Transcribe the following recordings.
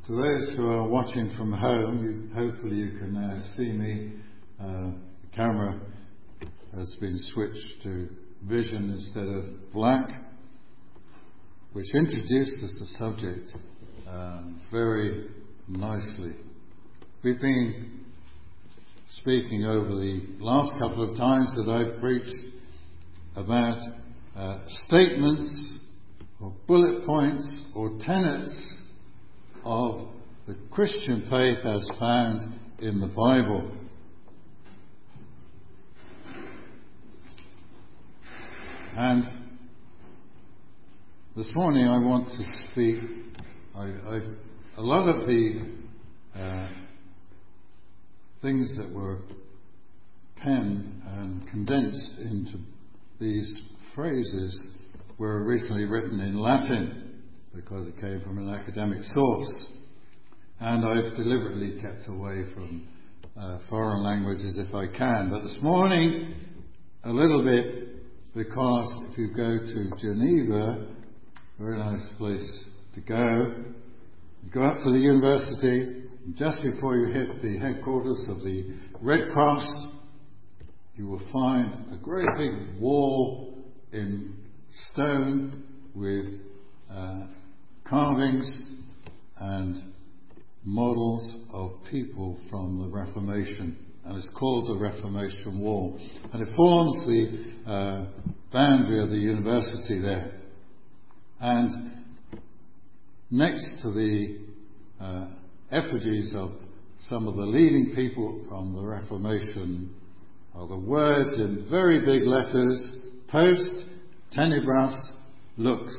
To those who are watching from home, hopefully you can now see me. The camera has been switched to vision instead of black, which introduces the subject very nicely. We've been speaking over the last couple of times that I've preached about statements or bullet points or tenets of the Christian faith as found in the Bible. And this morning I want to speak. A lot of the things that were penned and condensed into these phrases were originally written in Latin, because it came from an academic source. And I've deliberately kept away from foreign languages if I can. But this morning, a little bit, because if you go to Geneva, very nice place to go, you go up to the university, and just before you hit the headquarters of the Red Cross, you will find a great big wall in stone with carvings and models of people from the Reformation, and it's called the Reformation Wall, and it forms the boundary of the university there. And next to the effigies of some of the leading people from the Reformation are the words in very big letters: Post Tenebras Lux.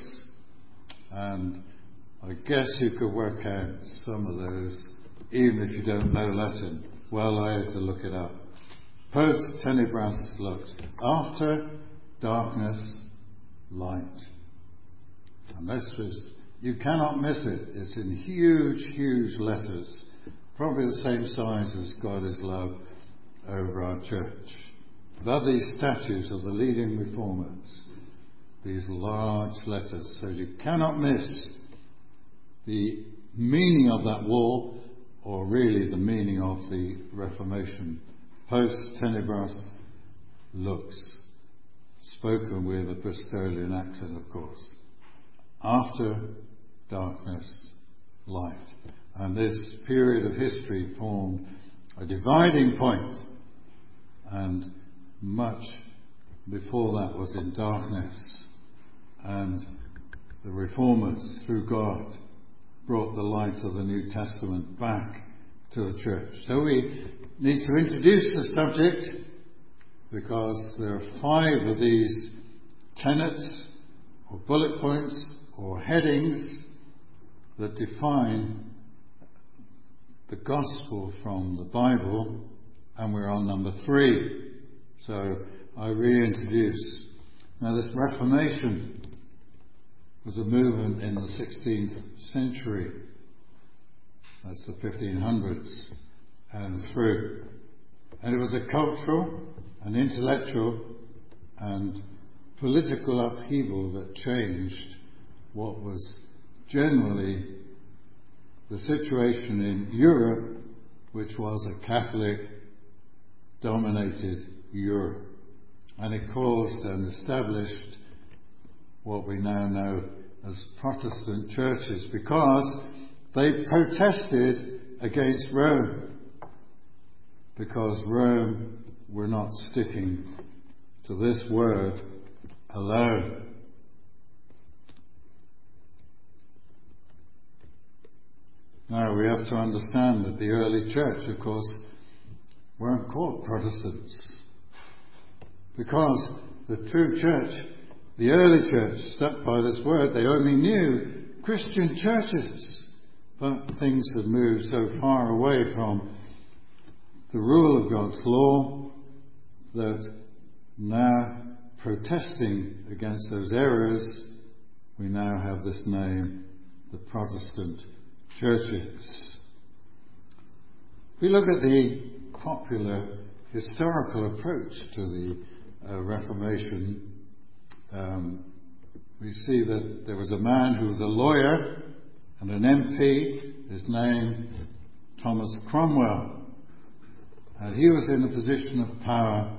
And I guess you could work out some of those, even if you don't know Latin. Well, I had to look it up. Post Tenebras Lux. After darkness, light. And this was, you cannot miss it. It's in huge, huge letters. Probably the same size as God is Love over our church. Above these statues of the leading reformers, these large letters. So you cannot miss the meaning of that wall, or really the meaning of the Reformation. Post Tenebras Lux, spoken with a Bristolian accent, of course. After darkness, light. And this period of history formed a dividing point, and much before that was in darkness, and the reformers, through God, brought the light of the New Testament back to the church. So we need to introduce the subject, because there are 5 of these tenets or bullet points or headings that define the gospel from the Bible, and we're on number 3. So I reintroduce. Now, this Reformation was a movement in the 16th century. That's the 1500s and through. And it was a cultural and intellectual and political upheaval that changed what was generally the situation in Europe, which was a Catholic-dominated Europe. And it caused and established what we now know as Protestant churches, because they protested against Rome, because Rome were not sticking to this word alone. Now we have to understand that the early church, of course, weren't called Protestants, because the true church, the early church, stuck by this word. They only knew Christian churches. But things had moved so far away from the rule of God's law that now, protesting against those errors, we now have this name, the Protestant churches. If we look at the popular historical approach to the Reformation, we see that there was a man who was a lawyer, And an MP is named Thomas Cromwell. And he was in a position of power,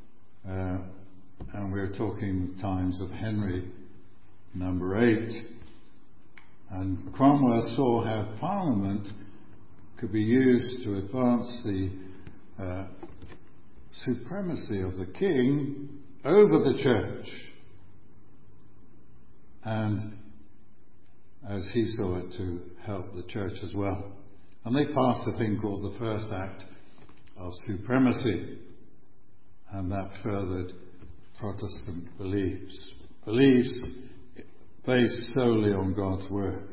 and we're talking the times of Henry VIII. And Cromwell saw how Parliament could be used to advance the supremacy of the king over the church. And as he saw it, to help the church as well. And they passed a thing called the First Act of Supremacy. And that furthered Protestant beliefs based solely on God's Word.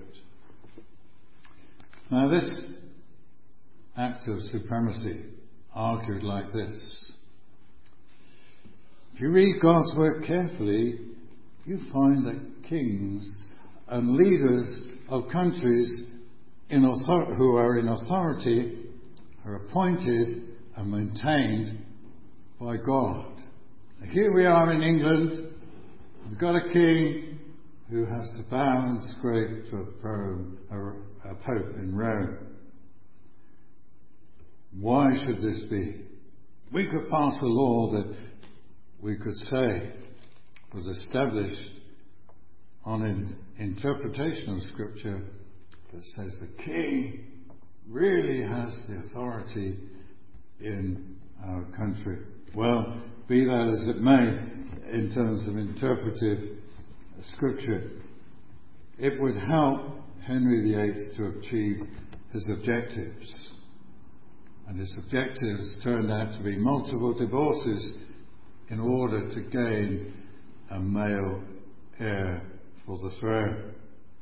Now this act of supremacy argued like this. If you read God's Word carefully, you find that kings and leaders of countries who are in authority are appointed and maintained by God. Here we are in England. We've got a king who has to bow and scrape to a pope in Rome. Why should this be? We could pass a law that we could say was established on an interpretation of Scripture that says the king really has the authority in our country. Well, be that as it may, in terms of interpretive Scripture, it would help Henry VIII to achieve his objectives. And his objectives turned out to be multiple divorces in order to gain a male heir for the throne.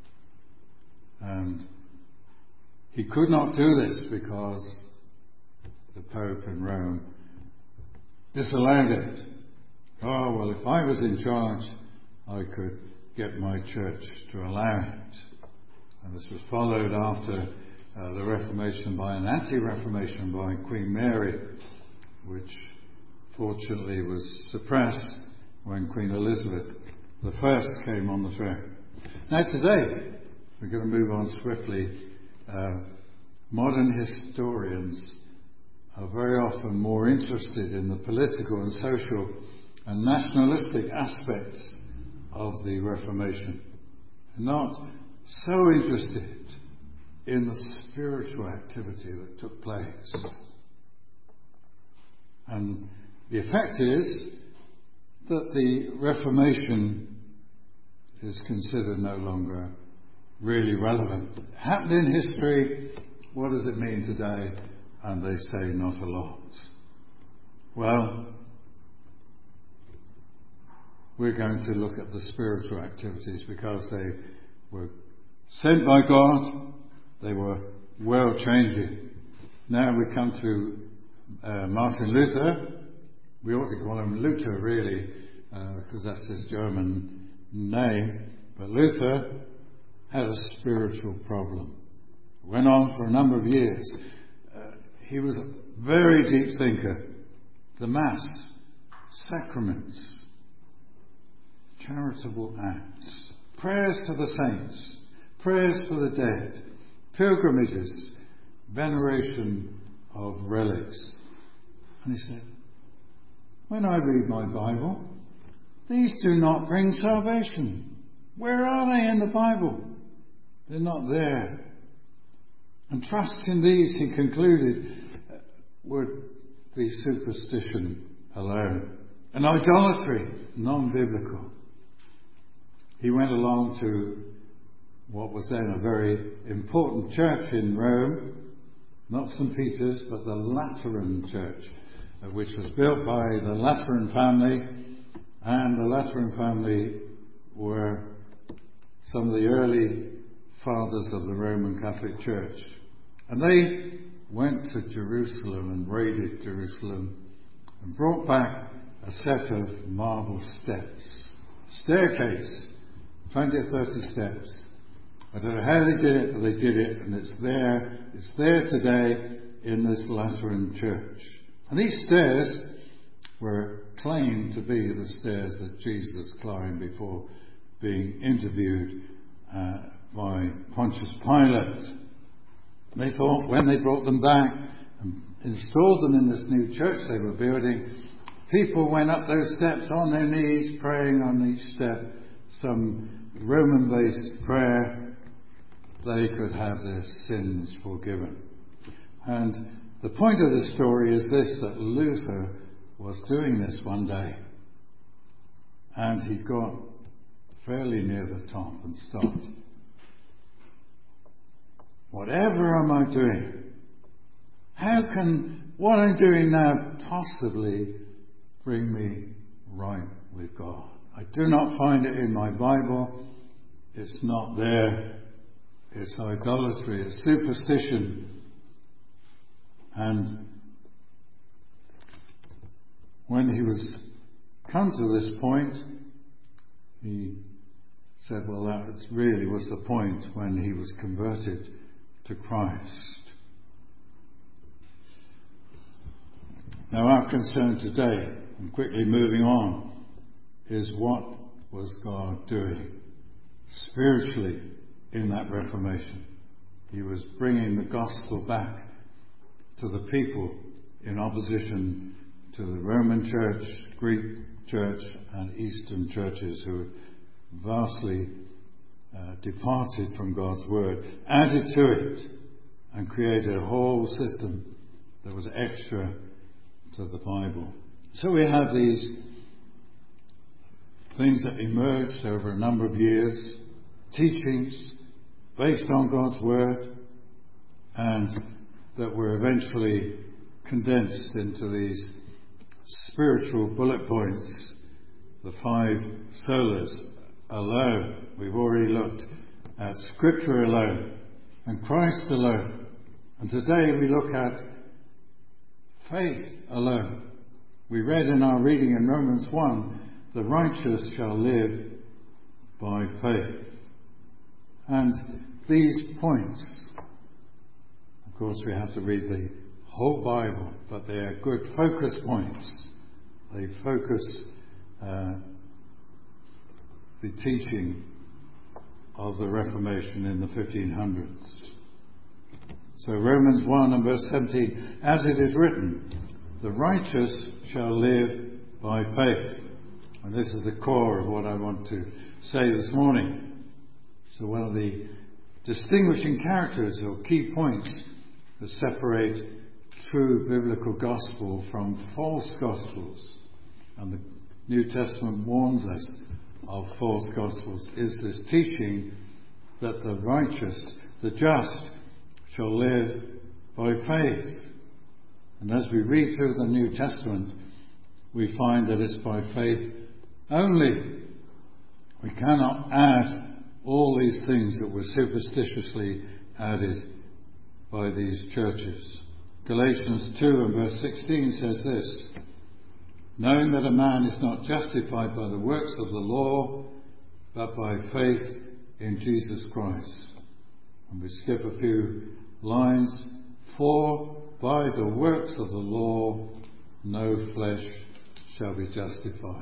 And he could not do this because the Pope in Rome disallowed it. Oh, well, if I was in charge, I could get my church to allow it. And this was followed after the Reformation by an anti-Reformation by Queen Mary, which fortunately was suppressed when Queen Elizabeth I came on the throne. Now today, we're going to move on swiftly. Modern historians are very often more interested in the political and social and nationalistic aspects of the Reformation, not so interested in the spiritual activity that took place. And the effect is that the Reformation is considered no longer really relevant. It happened in history. What does it mean today? And they say not a lot. Well, we're going to look at the spiritual activities because they were sent by God. They were world-changing. Now we come to Martin Luther. We ought to call him Luther, really, because that's his German name. But Luther had a spiritual problem. It went on for a number of years. He was a very deep thinker. The Mass, sacraments, charitable acts, prayers to the saints, prayers for the dead, pilgrimages, veneration of relics. And he said, when I read my Bible, these do not bring salvation. Where are they in the Bible? They're not there. And trust in these, he concluded, would be superstition alone. And idolatry, non-biblical. He went along to what was then a very important church in Rome, not St. Peter's, but the Lateran Church, which was built by the Lateran family, and the Lateran family were some of the early fathers of the Roman Catholic Church. And they went to Jerusalem and raided Jerusalem and brought back a set of marble steps. Staircase, 20 or 30 steps. I don't know how they did it, but they did it, and it's there. It's there today in this Lateran church. And these stairs were claimed to be the stairs that Jesus climbed before being interviewed by Pontius Pilate. They thought when they brought them back and installed them in this new church they were building, people went up those steps on their knees, praying on each step some Roman-based prayer. They could have their sins forgiven. And the point of the story is this, that Luther was doing this one day. And he got fairly near the top and stopped. Whatever am I doing? How can what I'm doing now possibly bring me right with God? I do not find it in my Bible. It's not there. It's idolatry. It's superstition. And when he was come to this point, he said, well, that really was the point when he was converted to Christ. Now our concern today, and quickly moving on, is what was God doing spiritually in that Reformation? He was bringing the gospel back to the people in opposition to the Roman Church, Greek Church and Eastern churches who vastly departed from God's Word, added to it and created a whole system that was extra to the Bible. So we have these things that emerged over a number of years, teachings based on God's Word, and that were eventually condensed into these spiritual bullet points, the 5 solas alone. We've already looked at Scripture alone and Christ alone. And today we look at faith alone. We read in our reading in Romans 1, the righteous shall live by faith. And these points, of course we have to read the whole Bible, but they are good focus points. They focus the teaching of the Reformation in the 1500s. So Romans 1 and verse 17, as it is written, the righteous shall live by faith. And this is the core of what I want to say this morning. So one of the distinguishing characters or key points that separate true biblical gospel from false gospels, and the New Testament warns us of false gospels, is this teaching that the righteous, the just, shall live by faith. And as we read through the New Testament, we find that it's by faith only. We cannot add all these things that were superstitiously added by these churches. Galatians 2 and verse 16 says this, knowing that a man is not justified by the works of the law, but by faith in Jesus Christ. And we skip a few lines. For by the works of the law no flesh shall be justified.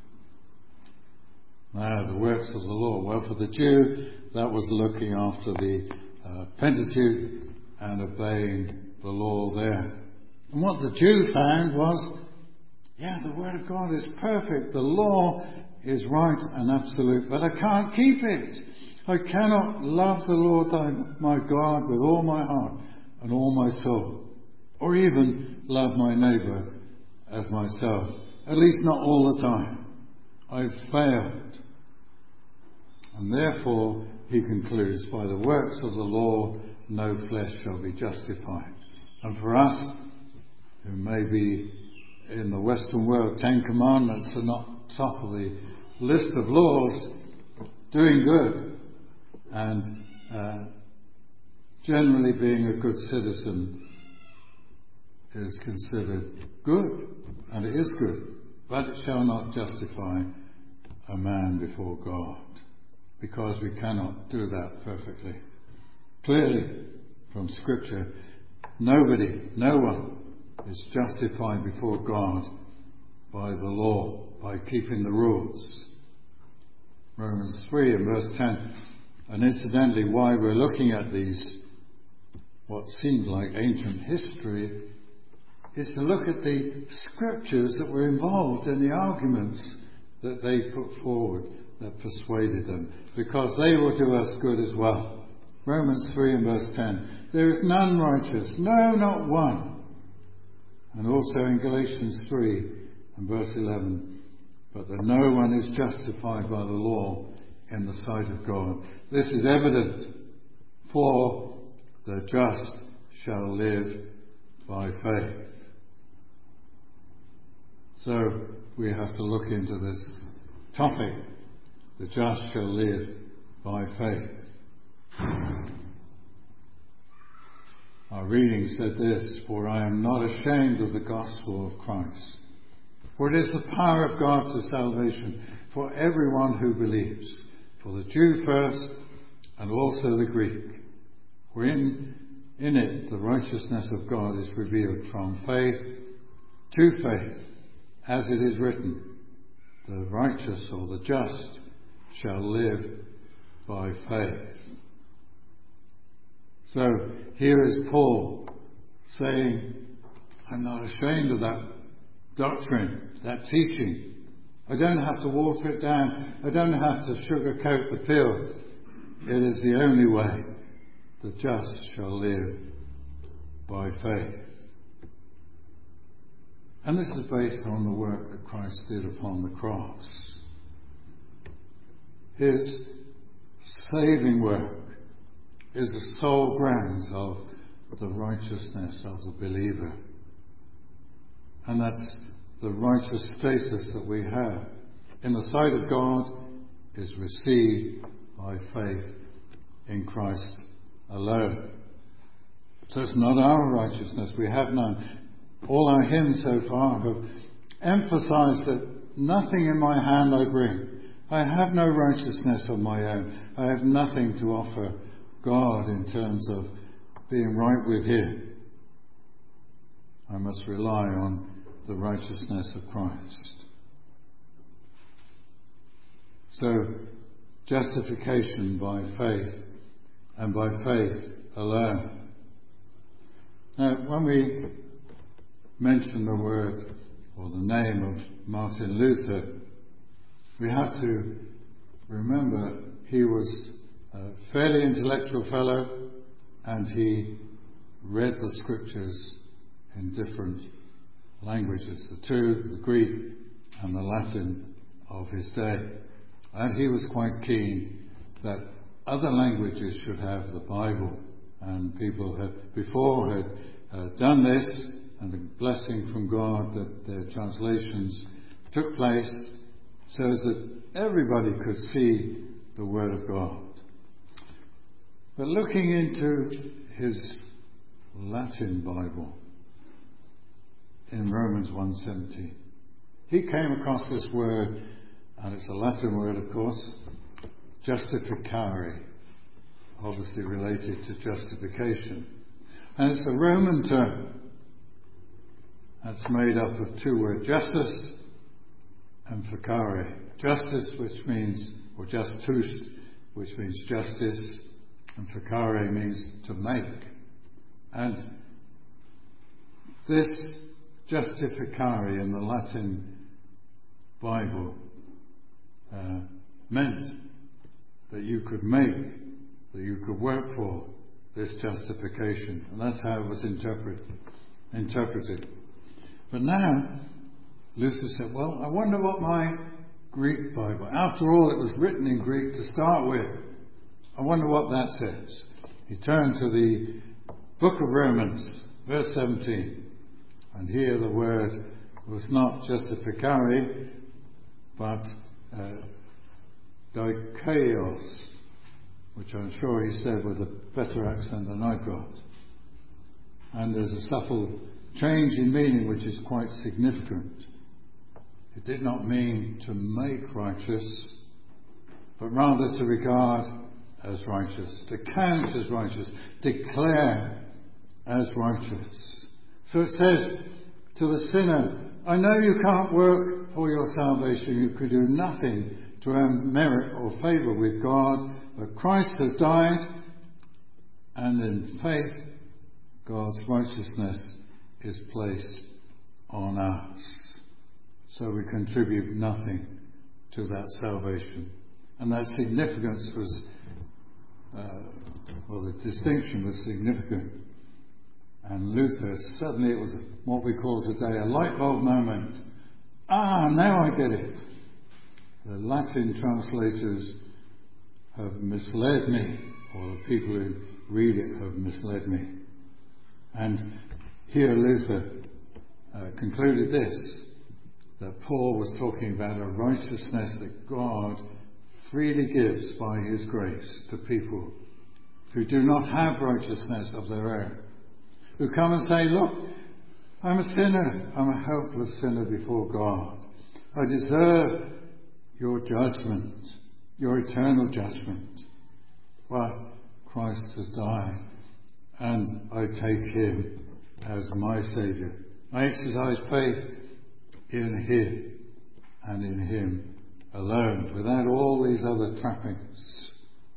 Now, the works of the law. Well, for the Jew, that was looking after the Pentateuch and obeying the law there. And what the Jew found was, the Word of God is perfect. The law is right and absolute, but I can't keep it. I cannot love the Lord my God with all my heart and all my soul, or even love my neighbour as myself. At least not all the time. I've failed. And therefore, he concludes, by the works of the law, no flesh shall be justified. And for us, who may be in the Western world, 10 Commandments are not top of the list of laws, doing good and generally being a good citizen is considered good, and it is good, but it shall not justify a man before God, because we cannot do that perfectly. Clearly, from Scripture, no one is justified before God by the law, by keeping the rules. Romans 3 and verse 10, And incidentally, why we're looking at these, what seemed like ancient history, is to look at the scriptures that were involved in the arguments that they put forward, that persuaded them, because they will do us good as well. Romans 3 and verse 10, there is none righteous, no, not one. And also in Galatians 3 and verse 11, but that no one is justified by the law in the sight of God. This is evident, for the just shall live by faith. So we have to look into this topic. The just shall live by faith. Our reading said this, for I am not ashamed of the gospel of Christ. For it is the power of God to salvation for everyone who believes, for the Jew first and also the Greek. For in it the righteousness of God is revealed from faith to faith, as it is written, the righteous or the just shall live by faith. So here is Paul saying, I'm not ashamed of that doctrine, that teaching. I don't have to water it down. I don't have to sugarcoat the pill. It is the only way. The just shall live by faith. And this is based on the work that Christ did upon the cross. His saving work is the sole grounds of the righteousness of the believer. And that's the righteous status that we have in the sight of God is received by faith in Christ alone. So it's not our righteousness. We have none. All our hymns so far have emphasized that nothing in my hand I bring. I have no righteousness of my own. I have nothing to offer God in terms of being right with Him. I must rely on the righteousness of Christ. So, justification by faith and by faith alone. Now, when we mention the word or the name of Martin Luther, we have to remember he was a fairly intellectual fellow and he read the scriptures in different languages, the two, the Greek and the Latin of his day. And he was quite keen that other languages should have the Bible. And people had before had done this, and a blessing from God that their translations took place so that everybody could see the Word of God. But looking into his Latin Bible in Romans 1:17, he came across this word, and it's a Latin word, of course, justificare, obviously related to justification. And it's a Roman term that's made up of two words, justus and facere. Justice, which means, or justus, which means justice, and facere means to make. And this justificare in the Latin Bible meant that you could make, that you could work for this justification. And that's how it was interpreted. But now, Luther said, well, I wonder what my Greek Bible, after all it was written in Greek to start with, I wonder what that says. He turned to the book of Romans, verse 17, and here the word was not justificare, but dikaios, which I'm sure he said with a better accent than I got. And there's a subtle change in meaning which is quite significant. It did not mean to make righteous, but rather to regard as righteous, to count as righteous, declare as righteous. So it says to the sinner, I know you can't work for your salvation, you could do nothing to earn merit or favour with God, but Christ has died, and in faith God's righteousness is placed on us. So we contribute nothing to that salvation. And that significance was, the distinction was significant. And Luther, suddenly it was what we call today a light bulb moment. Now I get it. The Latin translators have misled me, or the people who read it have misled me. And here Luther concluded this, that Paul was talking about a righteousness that God freely gives by his grace to people who do not have righteousness of their own, who come and say, look, I'm a sinner, I'm a helpless sinner before God. I deserve your judgment, your eternal judgment. But Christ has died, and I take him as my Saviour. I exercise faith in him and in him alone, without all these other trappings.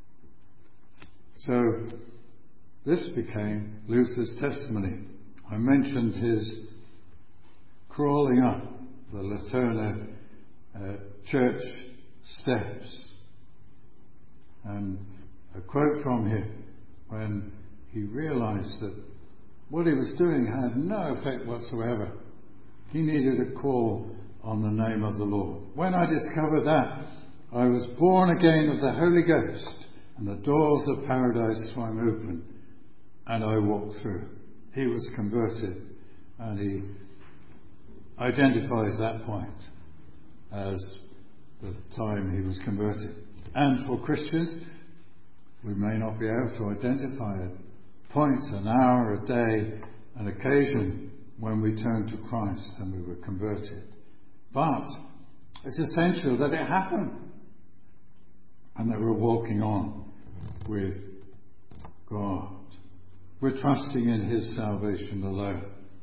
So this became Luther's testimony. I mentioned his crawling up the Laterna church steps, and a quote from him when he realised that what he was doing had no effect whatsoever. He needed a call on the name of the Lord. When I discovered that, I was born again of the Holy Ghost, and the doors of paradise swung open, and I walked through. He was converted, and he identifies that point as the time he was converted. And for Christians, we may not be able to identify a point, an hour, a day, an occasion when we turned to Christ and we were converted. But it's essential that it happened and that we're walking on with God. We're trusting in his salvation alone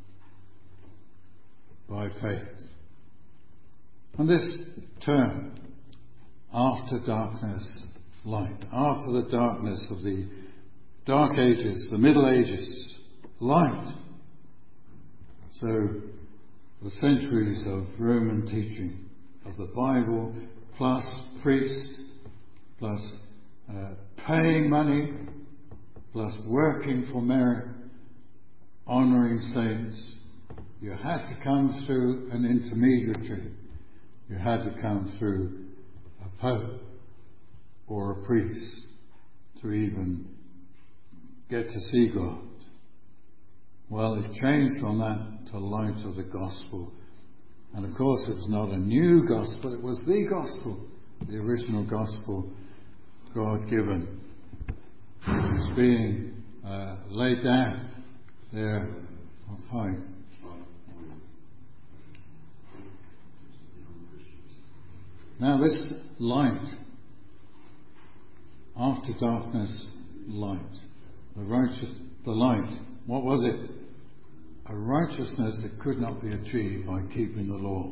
by faith. And this term, after darkness, light. After the darkness of the Dark Ages, the Middle Ages, light. So the centuries of Roman teaching of the Bible, plus priests, plus paying money, plus working for merit, honouring saints. You had to come through an intermediary. You had to come through a pope or a priest to even get to see God. Well, it changed from that to light of the gospel. And of course it was not a new gospel, it was the gospel, the original gospel God given. It was being laid down there on high. Now this light, after darkness, light. The light, what was it? A righteousness that could not be achieved by keeping the law.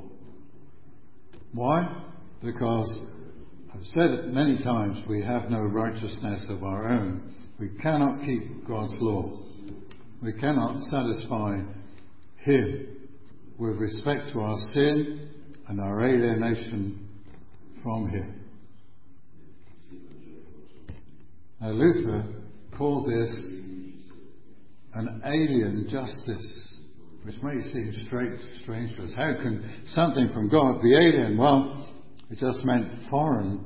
Why? Because, I've said it many times, we have no righteousness of our own. We cannot keep God's law. We cannot satisfy him with respect to our sin and our alienation from him. Now Luther called this an alien justice, which may seem strange to us. How can something from God be alien? Well, it just meant foreign,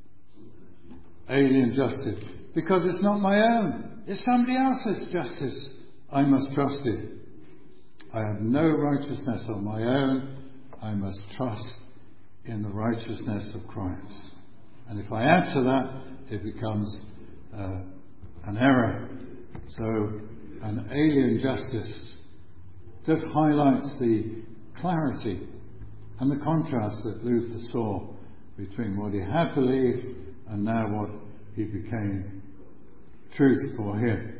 alien justice. Because it's not my own. It's somebody else's justice. I must trust it. I have no righteousness of my own. I must trust in the righteousness of Christ. And if I add to that, it becomes an error. So an alien justice just highlights the clarity and the contrast that Luther saw between what he had believed and now what he became truth for him.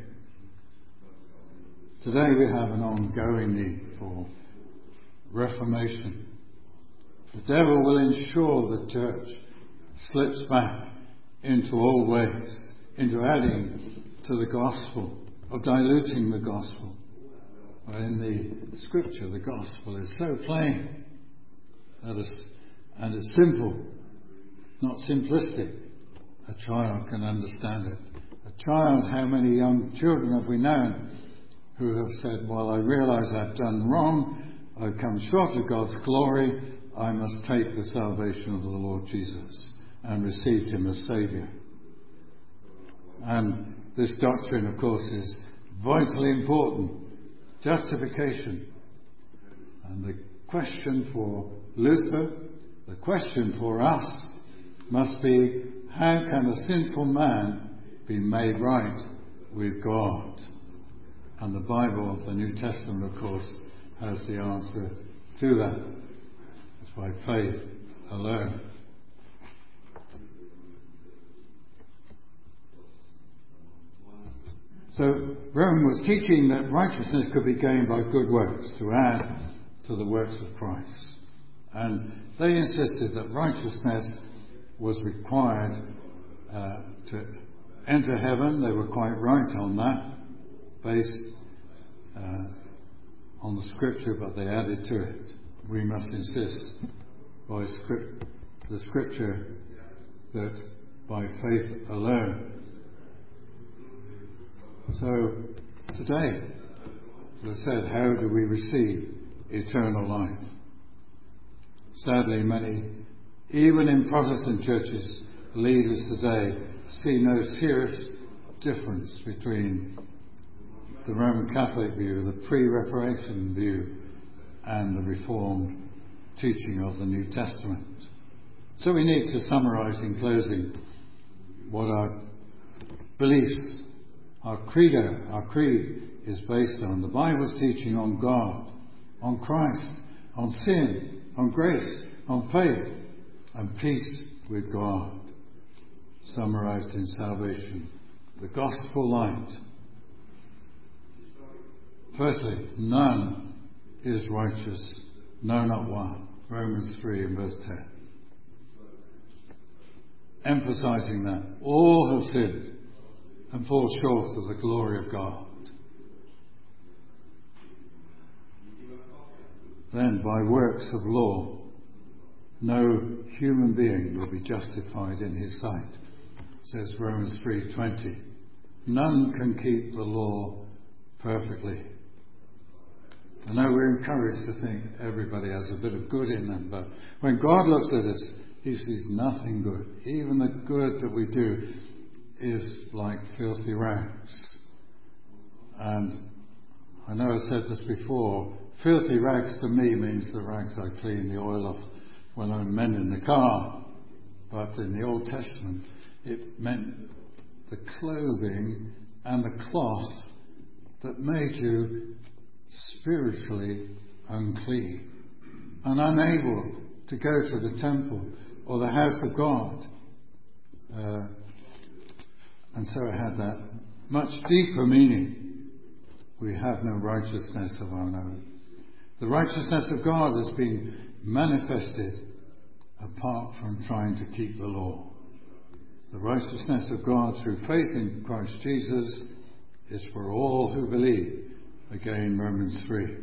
Today we have an ongoing need for reformation. The devil will ensure the church slips back into old ways, into adding to the gospel, or diluting the gospel. But in the scripture, the gospel is so plain and it's simple, not simplistic. A child can understand it. A child, how many young children have we known who have said, well, I realise I've done wrong, I've come short of God's glory, I must take the salvation of the Lord Jesus, and received him as Saviour. And this doctrine, of course, is vitally important. Justification. And the question for Luther, the question for us, must be, how can a sinful man be made right with God? And the Bible, the New Testament, of course, has the answer to that. It's by faith alone. So Rome was teaching that righteousness could be gained by good works, to add to the works of Christ. And they insisted that righteousness was required to enter heaven. They were quite right on that, based on the scripture, but they added to it. We must insist by the scripture that by faith alone. So today, as I said, how do we receive eternal life? Sadly, many, even in Protestant churches, leaders today see no serious difference between the Roman Catholic view, the pre-Reformation view, and the Reformed teaching of the New Testament. So we need to summarise in closing what our beliefs, our creed is based on. The Bible's teaching on God, on Christ, on sin, on grace, on faith, and peace with God. Summarised in salvation, the gospel light. Firstly, none is righteous, no, not one. Romans 3 and verse 10. Emphasising that all have sinned and fall short of the glory of God. Then, by works of law, no human being will be justified in his sight, says Romans 3:20. None can keep the law perfectly. I know we're encouraged to think everybody has a bit of good in them, but when God looks at us, he sees nothing good. Even the good that we do is like filthy rags. And I know I said this before, filthy rags to me means the rags I clean the oil off when I'm mending the car. But in the Old Testament, it meant the clothing and the cloth that made you spiritually unclean and unable to go to the temple or the house of God. And so it had that much deeper meaning. We have no righteousness of our own. The righteousness of God has been manifested apart from trying to keep the law. The righteousness of God through faith in Christ Jesus is for all who believe. Again, Romans 3.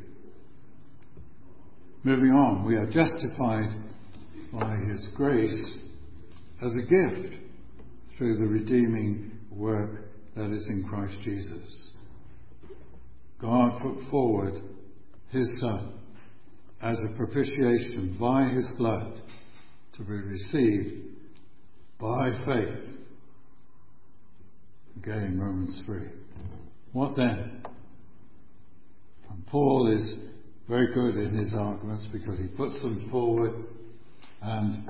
Moving on, we are justified by his grace as a gift through the redeeming work that is in Christ Jesus. God put forward his Son as a propitiation by his blood to be received by faith. Again, Romans 3. What then? And Paul is very good in his arguments because he puts them forward, and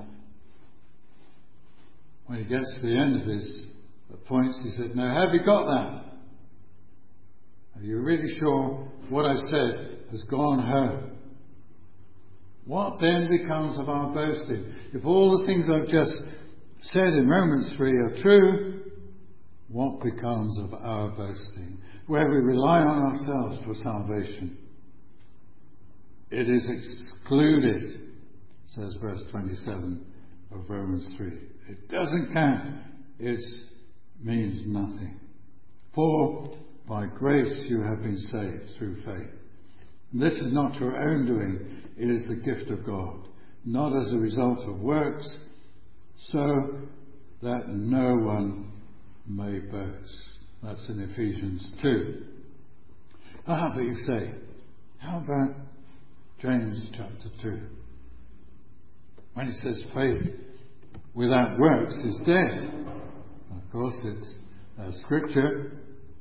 when he gets to the end of his points, he said, now have you got that? Are you really sure what I've said has gone home? What then becomes of our boasting? If all the things I've just said in Romans 3 are true, what becomes of our boasting? Where we rely on ourselves for salvation. It is excluded, says verse 27 of Romans 3. it doesn't count. It means nothing. For by grace you have been saved through faith. And this is not your own doing, it is the gift of God, not as a result of works, so that no one may boast. That's in Ephesians 2. But you say, how about James chapter 2? When he says faith without works is dead. Of course, it's scripture.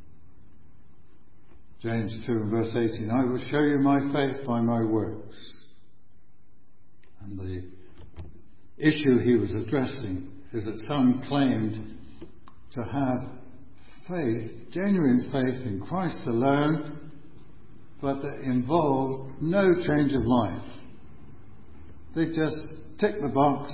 James 2 and verse 18, I will show you my faith by my works. And the issue he was addressing is that some claimed to have faith, genuine faith in Christ alone, but that involved no change of life. They just ticked the box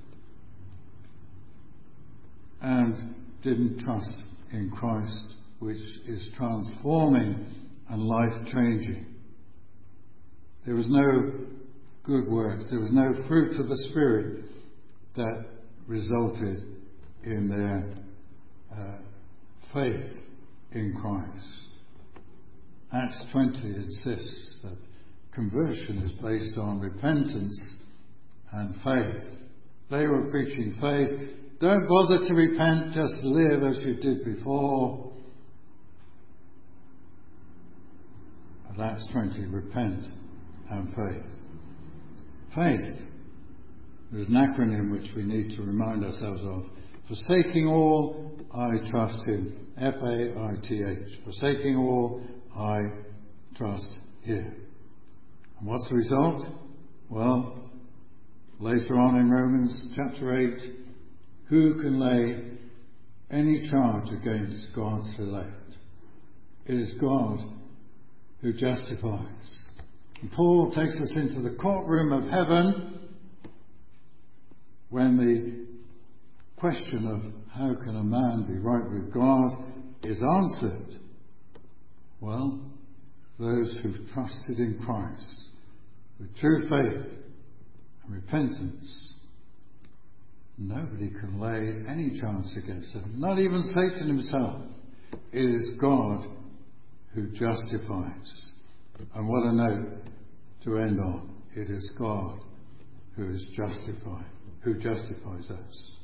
and didn't trust in Christ, which is transforming and life-changing. There was no good works, there was no fruit of the Spirit that resulted in their faith in Christ. Acts 20 insists that conversion is based on repentance and faith. They were preaching faith. Don't bother to repent, just live as you did before. But Acts 20, repent and faith. Faith is an acronym which we need to remind ourselves of. Forsaking all, I trust Him. F-A-I-T-H. Forsaking all, I trust Him. And what's the result? Well, later on in Romans chapter 8, who can lay any charge against God's elect? It is God who justifies. And Paul takes us into the courtroom of heaven when the question of how can a man be right with God is answered. Well, those who've trusted in Christ with true faith and repentance, nobody can lay any charge against them, not even Satan himself. It is God who justifies. And what a note to end on. It is God who is justified, who justifies us.